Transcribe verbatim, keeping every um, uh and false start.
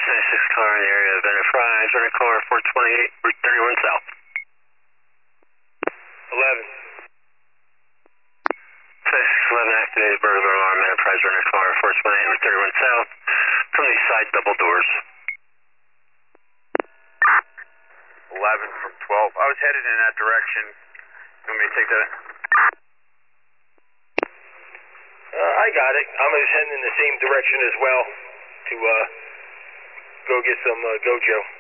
seventy-six car in the area of Enterprise, running car four twenty-eight, Route thirty-one South. eleven. seventy-six eleven activated burglar alarm, Enterprise, running car four twenty-eight, Route thirty-one South, from the side double doors. eleven from twelve. I was headed in that direction. You want me to take that? Uh, I got it. I was heading in the same direction as well to uh, go get some uh, Gojo.